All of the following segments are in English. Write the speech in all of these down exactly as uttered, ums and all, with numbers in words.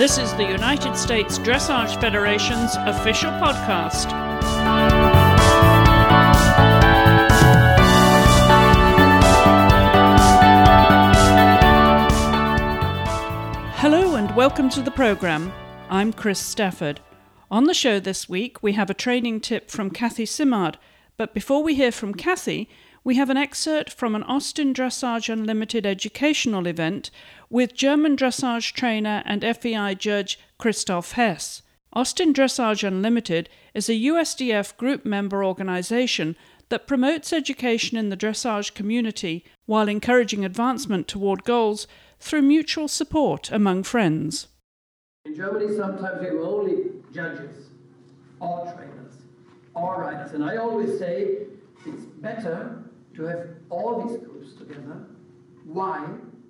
This is the United States Dressage Federation's official podcast. Hello and welcome to the program. I'm Chris Stafford. On the show this week, we have a training tip from Kathy Simard. But before we hear from Kathy, we have an excerpt from an Austin Dressage Unlimited educational event with German dressage trainer and F E I judge Christoph Hess. Austin Dressage Unlimited is a U S D F group member organization that promotes education in the dressage community while encouraging advancement toward goals through mutual support among friends. In Germany, sometimes we have only judges or trainers or riders, and I always say it's better to have all these groups together. Why?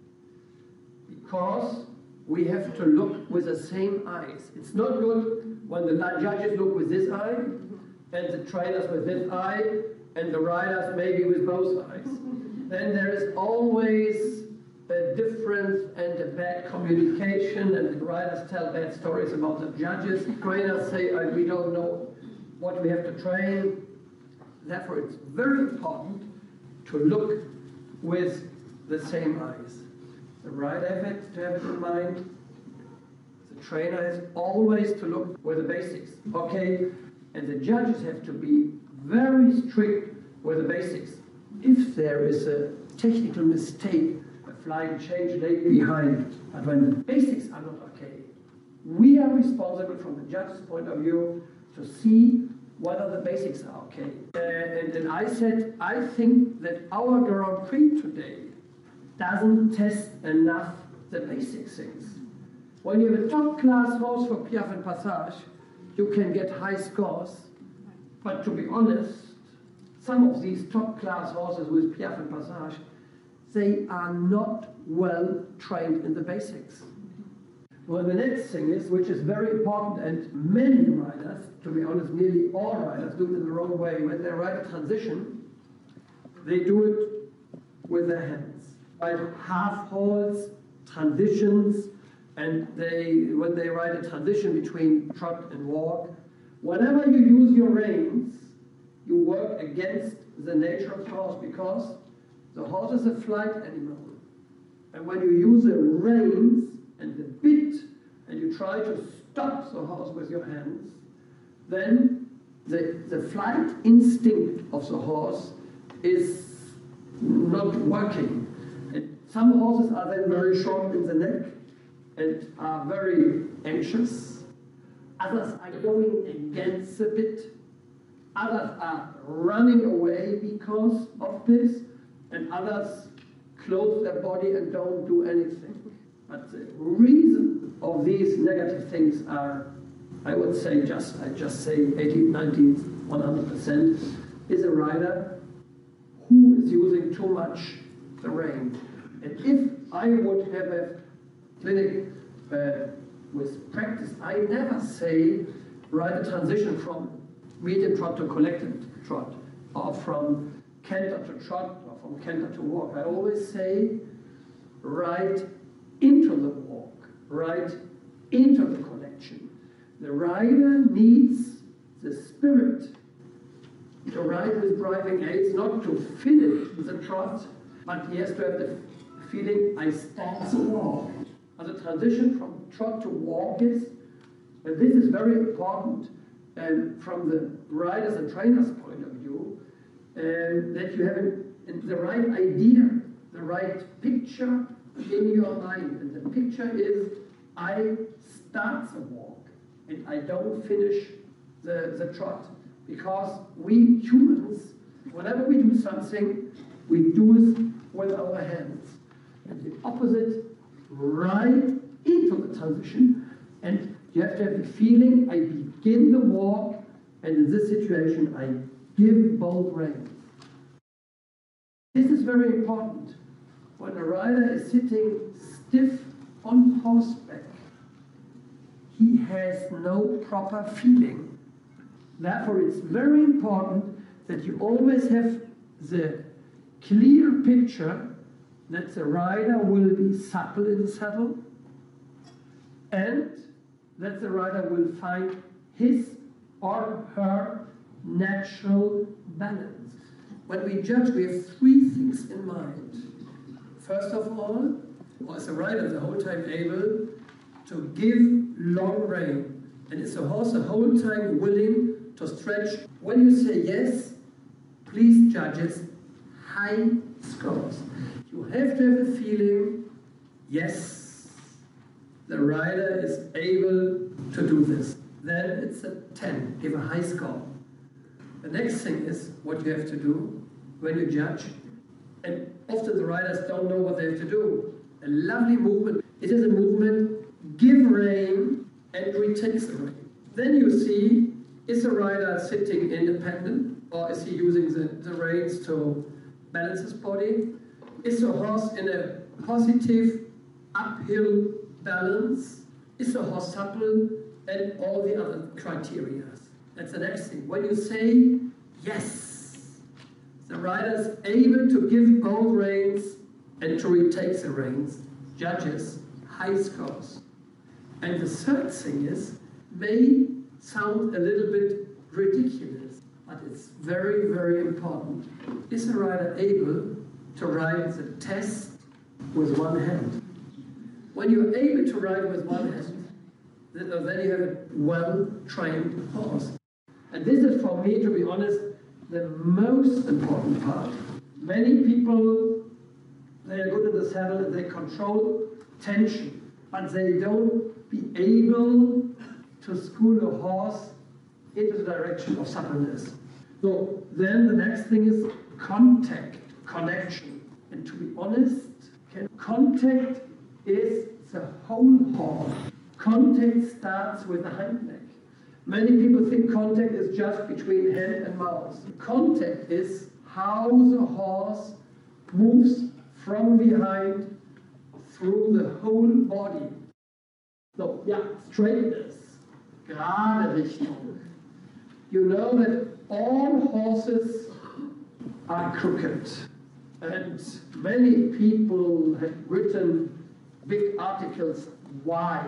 Because we have to look with the same eyes. It's not good when the judges look with this eye, and the trainers with this eye, and the riders maybe with both eyes. Then there is always a difference and a bad communication, and the riders tell bad stories about the judges. Trainers say, oh, we don't know what we have to train. Therefore, it's very important to look with the same eyes. The rider has to have it in mind. The trainer has always to look with the basics. Okay, and the judges have to be very strict with the basics. If there is a technical mistake, a flying change laid behind, but when the basics are not okay, we are responsible from the judge's point of view to see whether the basics are okay. Uh, and then I said, I think that our Grand Prix today doesn't test enough the basic things. When you have a top class horse for Piaffe and Passage, you can get high scores. But to be honest, some of these top class horses with Piaffe and Passage, they are not well trained in the basics. Well, the next thing is, which is very important, and many riders, to be honest, nearly all riders do it in the wrong way. When they ride a transition, they do it with their hands. Ride half halts, transitions, and they, when they ride a transition between trot and walk, whenever you use your reins, you work against the nature of the horse, because the horse is a flight animal. And when you use the reins and the bit, and you try to stop the horse with your hands, then the, the flight instinct of the horse is not working. And some horses are then very short in the neck and are very anxious. Others are going against the bit. Others are running away because of this, and others close their body and don't do anything. But the reason of these negative things are, I would say just, I just say eighty, ninety, one hundred percent is a rider who is using too much the rein. And if I would have a clinic uh, with practice, I never say ride a transition from medium trot to collected trot, or from canter to trot, or from canter to walk. I always say ride into the walk, right into the collection. The rider needs the spirit to ride with driving aids, not to finish the trot, but he has to have the feeling, I start the walk. And the transition from trot to walk is, and this is very important um, from the riders and trainers' point of view, um, that you have a, the right idea, the right picture in your mind. And the picture is, I start the walk and I don't finish the, the trot. Because we humans, whenever we do something, we do it with our hands. And the opposite, right into the transition. And you have to have the feeling, I begin the walk, and in this situation, I give both reins. This is very important. When a rider is sitting stiff on horseback, he has no proper feeling. Therefore, it's very important that you always have the clear picture that the rider will be supple in the saddle, and that the rider will find his or her natural balance. When we judge, we have three things in mind. First of all, is the rider the whole time able to give long rein? And is the horse the whole time willing to stretch? When you say yes, please judges, high scores. You have to have a feeling, yes, the rider is able to do this. Then it's a ten, give a high score. The next thing is what you have to do when you judge. And often the riders don't know what they have to do. A lovely movement. It is a movement, give rein and retakes the rein. Then you see, is the rider sitting independent or is he using the, the reins to balance his body? Is the horse in a positive uphill balance? Is the horse supple? And all the other criteria. That's the next thing. When you say yes, the rider is able to give both reins and to retake the reins. Judges, high scores. And the third thing is, may sound a little bit ridiculous, but it's very, very important. Is the rider able to ride the test with one hand? When you're able to ride with one hand, then you have a well-trained horse. And this is, for me, to be honest, the most important part. Many people, they are good in the saddle and they control tension, but they don't be able to school a horse into the direction of suppleness. So then the next thing is contact, connection. And to be honest, contact is the whole horse. Contact starts with the hind leg. Many people think contact is just between hand and mouth. Contact is how the horse moves from behind through the whole body. So, yeah, straightness, gerade Richtung. You know that all horses are crooked. And many people have written big articles, why?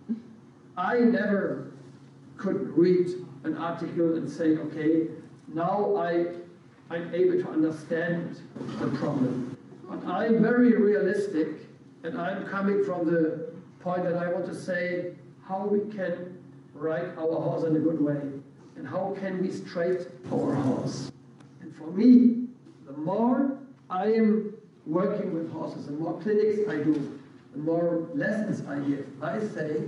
I never could read an article and say, okay, now I, I'm able to understand the problem. But I'm very realistic, and I'm coming from the point that I want to say how we can ride our horse in a good way, and how can we straight our horse. And for me, the more I am working with horses, the more clinics I do, the more lessons I give, I say,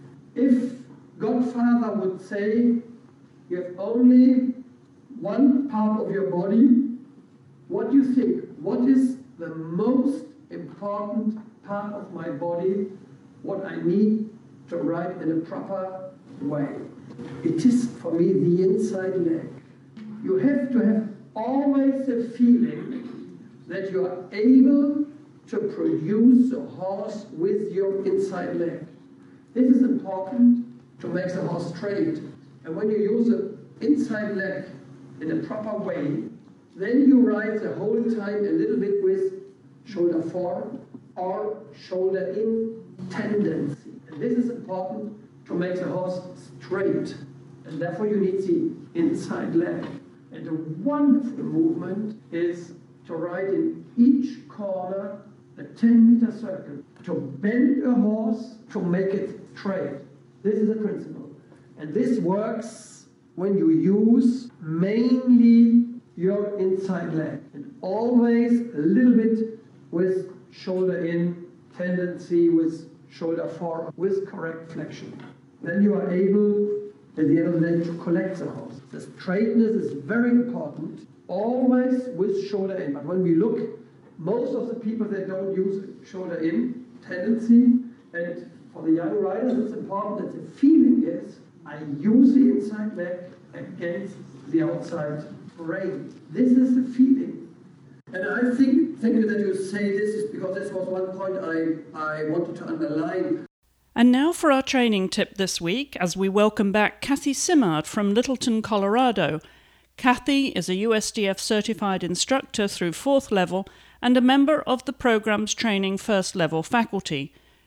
if Godfather would say, you have only one part of your body, what do you think? What is the most important part of my body, what I need to ride in a proper way? It is, for me, the inside leg. You have to have always the feeling that you are able to produce a horse with your inside leg. This is important to make the horse straight. And when you use the inside leg in a proper way, then you ride the whole time a little bit with shoulder forward or shoulder in tendency. And this is important to make the horse straight. And therefore you need the inside leg. And a wonderful movement is to ride in each corner a ten meter circle, to bend a horse to make it straight. This is a principle. And this works when you use mainly your inside leg. And always a little bit with shoulder in tendency, with shoulder forward, with correct flexion. Then you are able, at the end of the day, to collect the horse. The straightness is very important, always with shoulder in. But when we look, most of the people, they don't use shoulder in tendency. And for the young riders, it's important that the feeling is, I use the inside leg against the outside rein. This is the feeling. And I think, thank you that you say this, is because this was one point I, I wanted to underline. And now for our training tip this week, as we welcome back Kathy Simard from Littleton, Colorado. Kathy is a U S D F certified instructor through fourth level and a member of the program's training first level faculty.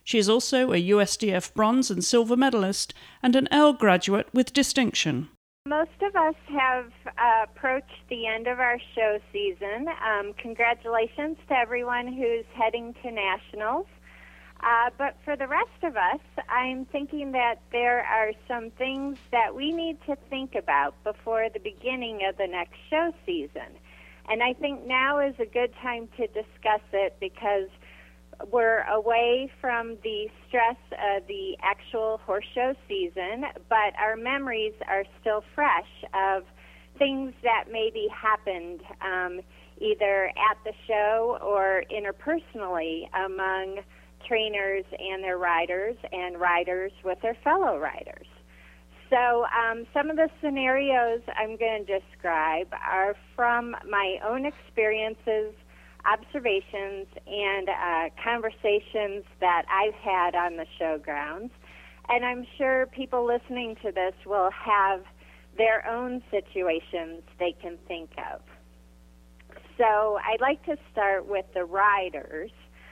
She is also a U S D F bronze and silver medalist and an L graduate with distinction. Most of us have uh, approached the end of our show season. Um, congratulations to everyone who's heading to nationals. Uh, but for the rest of us, I'm thinking that there are some things that we need to think about before the beginning of the next show season. And I think now is a good time to discuss it because we're away from the stress of the actual horse show season, but our memories are still fresh of things that maybe happened um, either at the show or interpersonally among trainers and their riders and riders with their fellow riders. So um, some of the scenarios I'm going to describe are from my own experiences, observations, and uh, conversations that I've had on the showgrounds. And I'm sure people listening to this will have their own situations they can think of. So I'd like to start with the riders.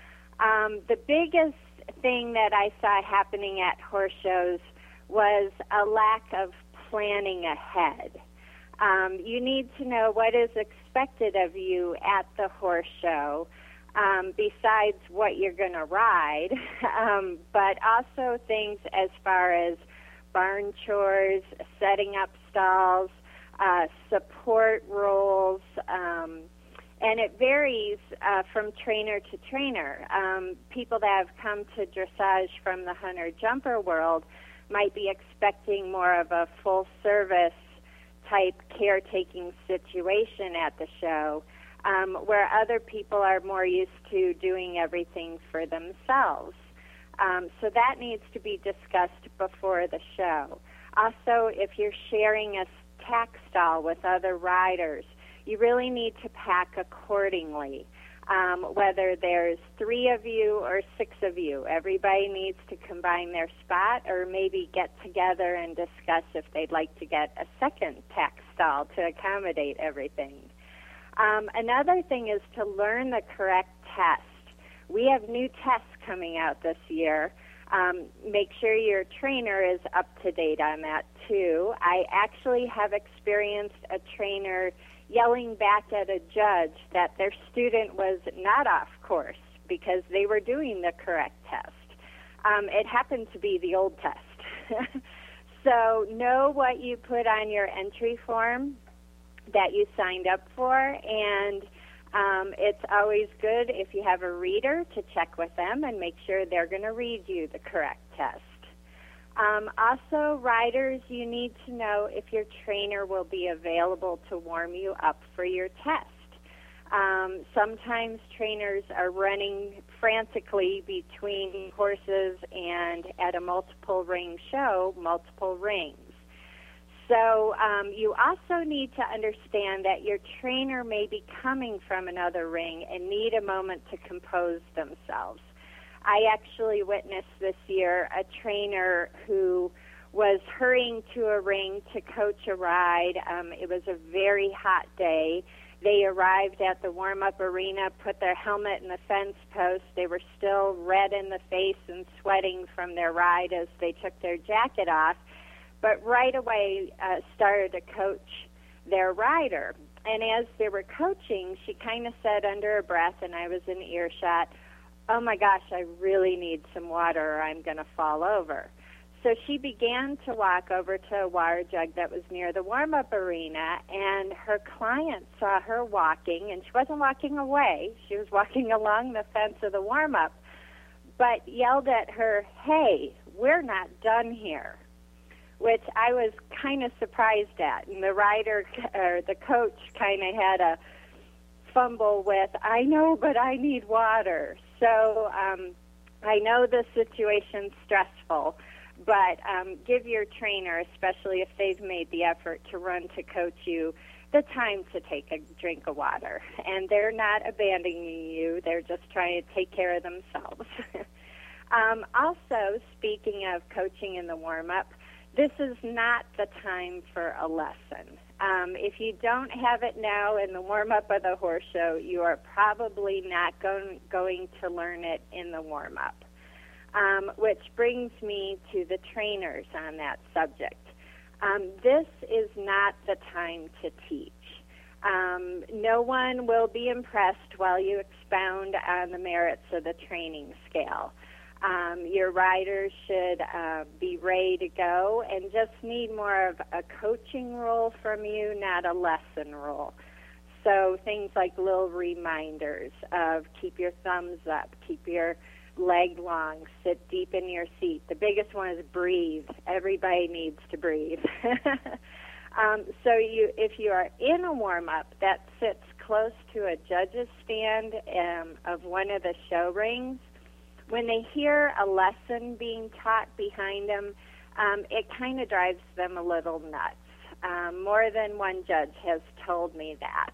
Um, the biggest thing that I saw happening at horse shows was a lack of planning ahead. Um, you need to know what is expected of you at the horse show, um, besides what you're going to ride, um, but also things as far as barn chores, setting up stalls, uh, support roles, um, and it varies uh, from trainer to trainer. Um, people that have come to dressage from the hunter-jumper world might be expecting more of a full-service type caretaking situation at the show, um, where other people are more used to doing everything for themselves. Um, so that needs to be discussed before the show. Also, if you're sharing a tack stall with other riders, you really need to pack accordingly. Um, whether there's three of you or six of you, everybody needs to combine their spot or maybe get together and discuss if they'd like to get a second tack stall to accommodate everything. Um, another thing is to learn the correct test. We have new tests coming out this year. Um, make sure your trainer is up to date on that too. I actually have experienced a trainer yelling back at a judge that their student was not off course because they were doing the correct test. Um, it happened to be the old test. So know what you put on your entry form that you signed up for, and um, it's always good if you have a reader to check with them and make sure they're going to read you the correct test. Um, also, riders, you need to know if your trainer will be available to warm you up for your test. Um, sometimes trainers are running frantically between horses and at a multiple ring show, multiple rings. So um, you also need to understand that your trainer may be coming from another ring and need a moment to compose themselves. I actually witnessed this year a trainer who was hurrying to a ring to coach a ride. Um, it was a very hot day. They arrived at the warm-up arena, put their helmet in the fence post. They were still red in the face and sweating from their ride as they took their jacket off, but right away uh, started to coach their rider. And as they were coaching, she kind of said under her breath, and I was in earshot, "Oh my gosh, I really need some water or I'm going to fall over." So she began to walk over to a water jug that was near the warm-up arena, and her client saw her walking, and she wasn't walking away. She was walking along the fence of the warm-up, but yelled at her, "Hey, we're not done here," which I was kind of surprised at. And the rider, or the coach, kind of had a fumble with, "I know, but I need water." So um, I know the situation's stressful, but um, give your trainer, especially if they've made the effort to run to coach you, the time to take a drink of water. And they're not abandoning you. They're just trying to take care of themselves. um, also, speaking of coaching in the warm-up, this is not the time for a lesson. Um, if you don't have it now in the warm-up of the horse show, you are probably not going, going to learn it in the warm-up. um, which brings me to the trainers on that subject. Um, this is not the time to teach. Um, no one will be impressed while you expound on the merits of the training scale. Um, your riders should uh, be ready to go and just need more of a coaching role from you, not a lesson role. So things like little reminders of keep your thumbs up, keep your leg long, sit deep in your seat. The biggest one is breathe. Everybody needs to breathe. um, so you, if you are in a warm-up that sits close to a judge's stand um, of one of the show rings, when they hear a lesson being taught behind them, um, it kind of drives them a little nuts. Um, more than one judge has told me that.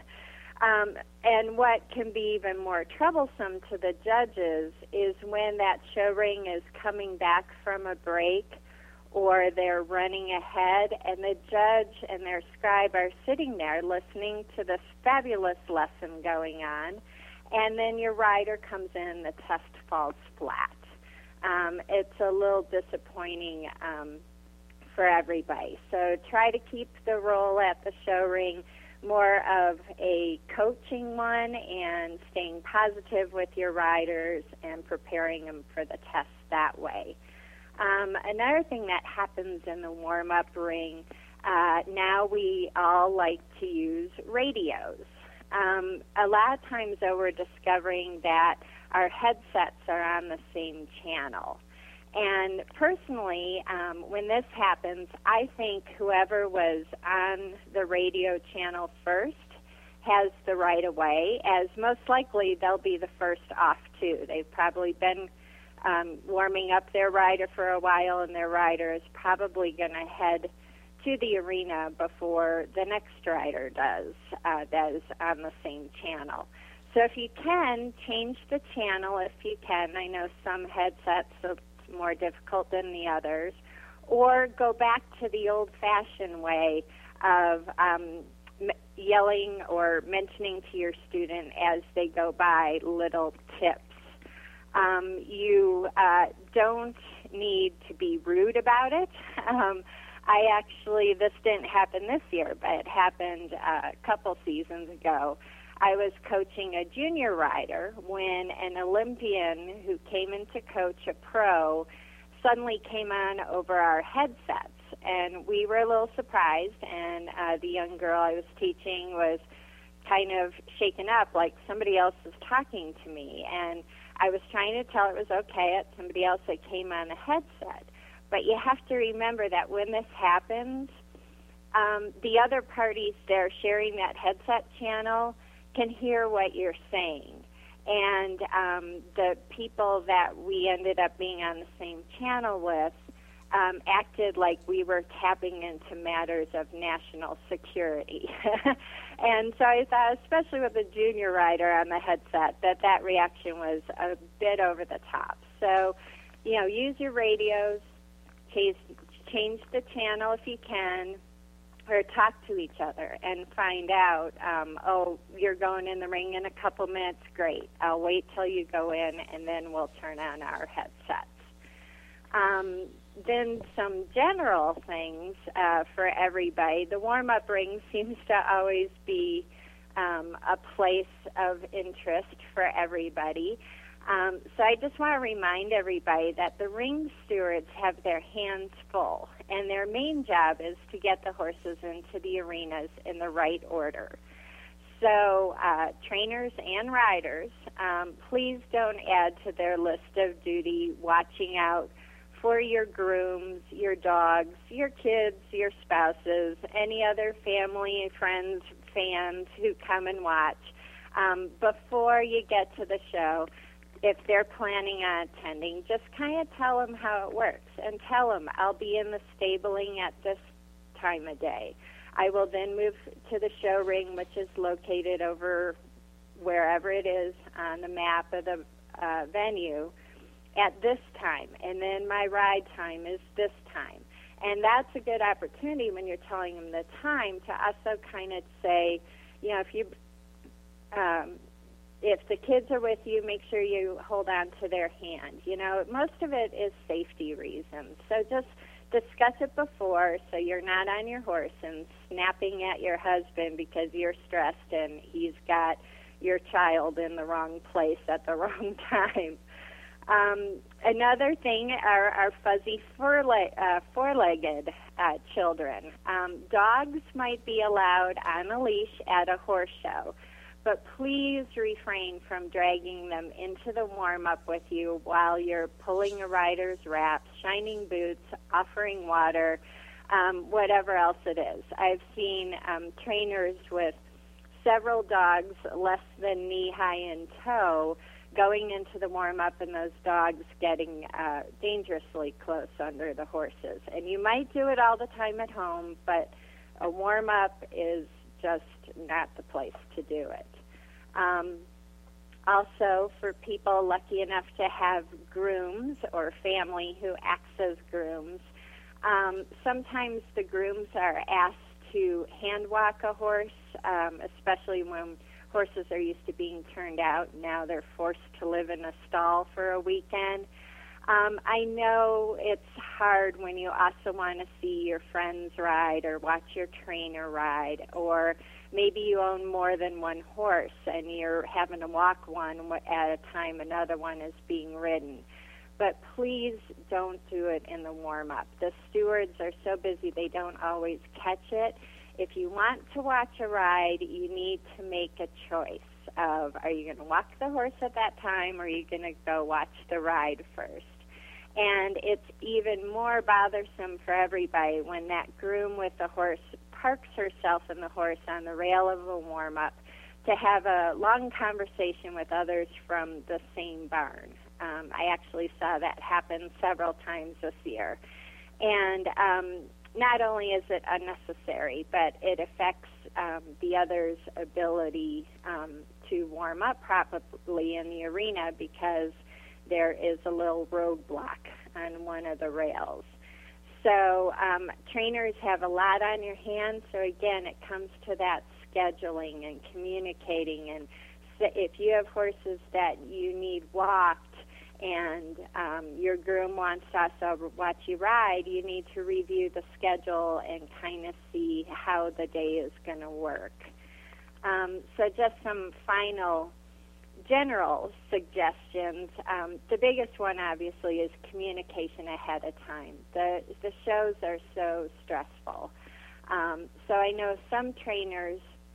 um, and what can be even more troublesome to the judges is when that show ring is coming back from a break or they're running ahead and the judge and their scribe are sitting there listening to this fabulous lesson going on, and then your rider comes in, the test falls flat. Um, it's a little disappointing um, for everybody. So try to keep the role at the show ring more of a coaching one and staying positive with your riders and preparing them for the test that way. Um, another thing that happens in the warm-up ring, uh, now we all like to use radios. Um, a lot of times, though, we're discovering that our headsets are on the same channel. And personally, um, when this happens, I think whoever was on the radio channel first has the right of way, as most likely they'll be the first off, too. They've probably been um, warming up their rider for a while, and their rider is probably going to head to the arena before the next rider does, uh, that is on the same channel. So if you can, change the channel if you can. I know some headsets are more difficult than the others. Or go back to the old-fashioned way of um, m- yelling or mentioning to your student as they go by little tips. Um, you uh, don't need to be rude about it. Um, I actually, this didn't happen this year, but it happened uh, a couple seasons ago. I was coaching a junior rider when an Olympian who came in to coach a pro suddenly came on over our headsets. And we were a little surprised, and uh, the young girl I was teaching was kind of shaken up, like somebody else was talking to me. And I was trying to tell her it was okay, it's somebody else that came on the headset. But you have to remember that when this happens, um, the other parties there sharing that headset channel can hear what you're saying. And um, the people that we ended up being on the same channel with um, acted like we were tapping into matters of national security. And so I thought, especially with a junior rider on the headset, that that reaction was a bit over the top. So, you know, use your radios, change, change the channel if you can, or talk to each other and find out, um, oh, you're going in the ring in a couple minutes, great. I'll wait till you go in, and then we'll turn on our headsets. Um, then some general things uh, for everybody. The warm-up ring seems to always be um, a place of interest for everybody. Um, so I just want to remind everybody that the ring stewards have their hands full, and their main job is to get the horses into the arenas in the right order. So uh, trainers and riders, um, please don't add to their list of duty watching out for your grooms, your dogs, your kids, your spouses, any other family, friends, fans who come and watch. Um, before you get to the show, if they're planning on attending, just kind of tell them how it works and tell them, I'll be in the stabling at this time of day. I will then move to the show ring, which is located over wherever it is on the map of the uh, venue at this time, and then my ride time is this time. And that's a good opportunity when you're telling them the time to also kind of say, you know, if you um, if the kids are with you, make sure you hold on to their hand. You know, most of it is safety reasons. So just discuss it before so you're not on your horse and snapping at your husband because you're stressed and he's got your child in the wrong place at the wrong time. Um, another thing are our fuzzy four-le- uh, four-legged uh, children. Um, dogs might be allowed on a leash at a horse show, but please refrain from dragging them into the warm-up with you while you're pulling a rider's wraps, shining boots, offering water, um, whatever else it is. I've seen um, trainers with several dogs less than knee-high in tow going into the warm-up and those dogs getting uh, dangerously close under the horses. And you might do it all the time at home, but a warm-up is just not the place to do it. Um, also, for people lucky enough to have grooms or family who acts as grooms, um, sometimes the grooms are asked to hand walk a horse, um, especially when horses are used to being turned out. Now they're forced to live in a stall for a weekend. Um, I know it's hard when you also want to see your friends ride or watch your trainer ride, or maybe you own more than one horse and you're having to walk one at a time, another one is being ridden. But please don't do it in the warm-up. The stewards are so busy they don't always catch it. If you want to watch a ride, you need to make a choice of, are you going to walk the horse at that time, or are you going to go watch the ride first? And it's even more bothersome for everybody when that groom with the horse parks herself and the horse on the rail of a warm-up to have a long conversation with others from the same barn. Um, I actually saw that happen several times this year. And um, not only is it unnecessary, but it affects um, the other's ability um, to warm up properly in the arena because there is a little roadblock on one of the rails. So um, trainers have a lot on your hands. So again, it comes to that scheduling and communicating. And so if you have horses that you need walked and um, your groom wants to also watch you ride, you need to review the schedule and kind of see how the day is going to work. Um, so just some final general suggestions. Um, the biggest one, obviously, is communication ahead of time. The, the shows are so stressful. Um, so I know some trainers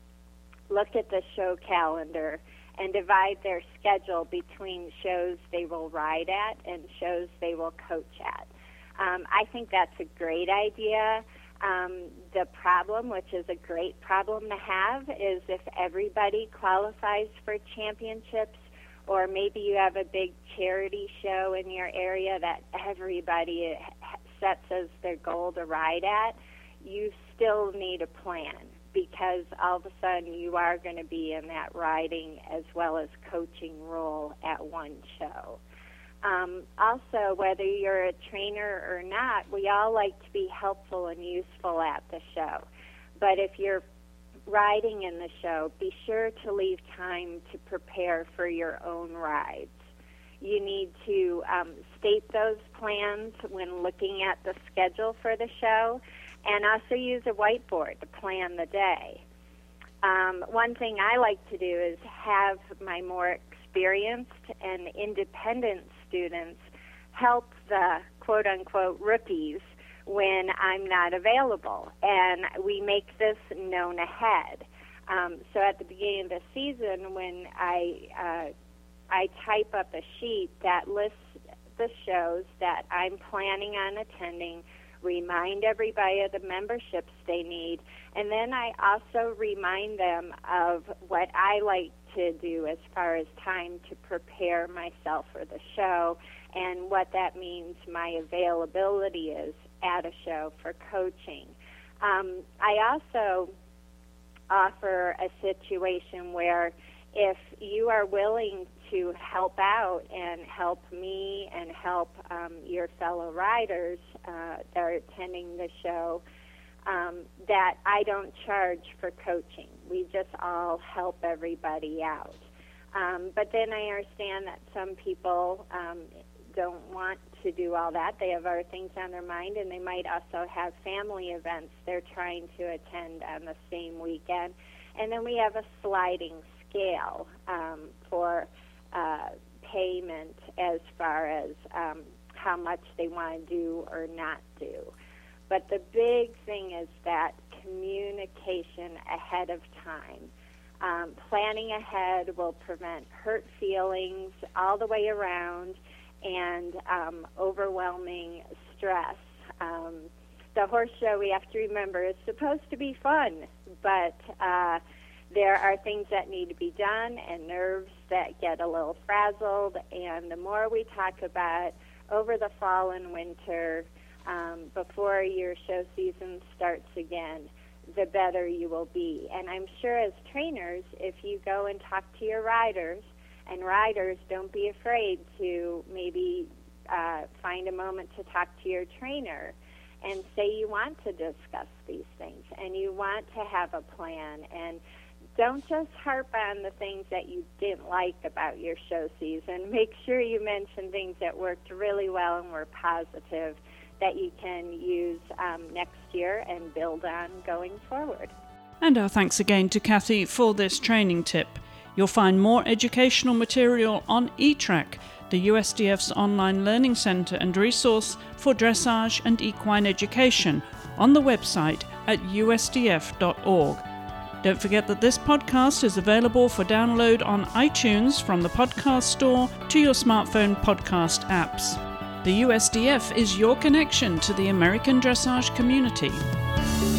look at the show calendar and divide their schedule between shows they will ride at and shows they will coach at. Um, I think that's a great idea. Um, the problem, which is a great problem to have, is if everybody qualifies for championships, or maybe you have a big charity show in your area that everybody sets as their goal to ride at, you still need a plan, because all of a sudden you are going to be in that riding as well as coaching role at one show. Um, also, whether you're a trainer or not, we all like to be helpful and useful at the show. But if you're riding in the show, be sure to leave time to prepare for your own rides. You need to um, state those plans when looking at the schedule for the show, and also use a whiteboard to plan the day. Um, one thing I like to do is have my more experienced and independent students help the quote-unquote rookies when I'm not available, and we make this known ahead. Um, so at the beginning of the season, when I uh, I type up a sheet that lists the shows that I'm planning on attending, remind everybody of the memberships they need, and then I also remind them of what I like to do as far as time to prepare myself for the show and what that means my availability is at a show for coaching. Um, I also offer a situation where if you are willing to help out and help me and help um, your fellow riders uh, that are attending the show, um, that I don't charge for coaching. We just all help everybody out. Um, but then I understand that some people um, don't want to do all that. They have other things on their mind, and they might also have family events they're trying to attend on the same weekend. And then we have a sliding scale um, for uh, payment as far as um, how much they want to do or not do. But the big thing is that communication ahead of time. Um, planning ahead will prevent hurt feelings all the way around and um, overwhelming stress. Um, the horse show, we have to remember, is supposed to be fun, but uh, there are things that need to be done and nerves that get a little frazzled, and the more we talk about over the fall and winter um, before your show season starts again, the better you will be. And I'm sure as trainers, if you go and talk to your riders, and riders, don't be afraid to maybe uh, find a moment to talk to your trainer and say you want to discuss these things and you want to have a plan. And don't just harp on the things that you didn't like about your show season. Make sure you mention things that worked really well and were positive that you can use um, next year and build on going forward. And our thanks again to Kathy for this training tip. You'll find more educational material on eTrack, the U S D F's online learning centre and resource for dressage and equine education, on the website at u s d f dot org. Don't forget that this podcast is available for download on iTunes from the podcast store to your smartphone podcast apps. The U S D F is your connection to the American dressage community.